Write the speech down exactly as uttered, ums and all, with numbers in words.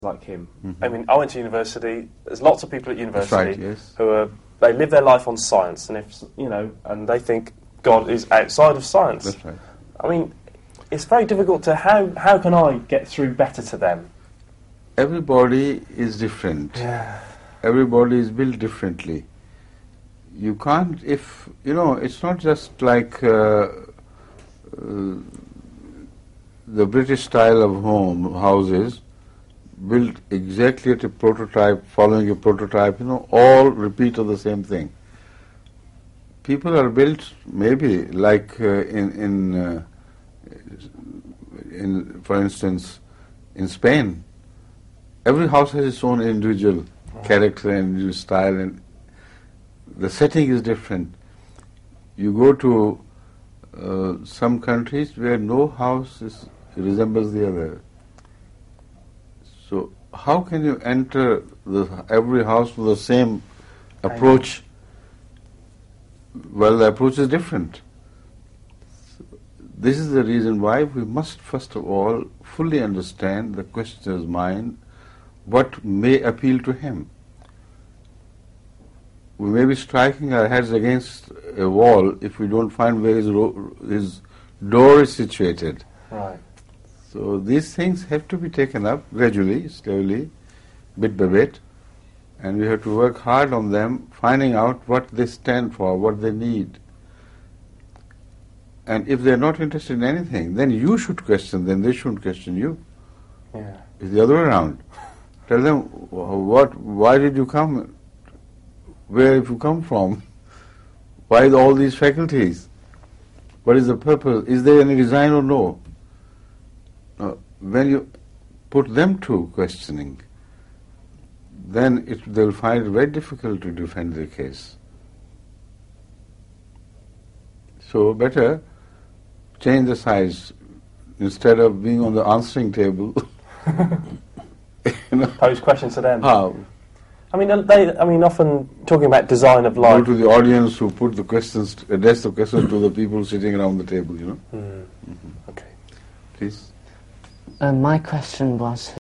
like him. Mm-hmm. I mean, I went to university. There's lots of people at university That's right, yes. who are they live their life on science, and if you know, and they think God is outside of science. That's right. I mean, it's very difficult to how how can I get through better to them? Everybody is different. Yeah. Everybody is built differently. You can't, if, you know, it's not just like uh, uh, the British style of home, houses, built exactly at a prototype, following a prototype, you know, all repeat of the same thing. People are built maybe like uh, in, in, uh, in, for instance, in Spain, every house has its own individual character and individual style, and the setting is different. You go to uh, some countries where no house is, resembles the other. So how can you enter the, every house with the same approach? Well, the approach is different. So this is the reason why we must first of all fully understand the questioner's mind, what may appeal to him. We may be striking our heads against a wall if we don't find where his, ro- his door is situated. Right. So these things have to be taken up gradually, slowly, bit by bit, and we have to work hard on them, finding out what they stand for, what they need. And if they're not interested in anything, then you should question them, they shouldn't question you. Yeah. It's the other way around. Tell them, what, why did you come? Where have you come from? Why all these faculties? What is the purpose? Is there any design or no? Now, when you put them to questioning, then it, they'll find it very difficult to defend their case. So better change the size. Instead of being on the answering table, you know, Pose questions to them. how? I mean, they. I mean, often talking about design of Go life. to the audience who put the questions, address the questions to the people sitting around the table, you know. Mm. Okay. Please. Uh, my question was,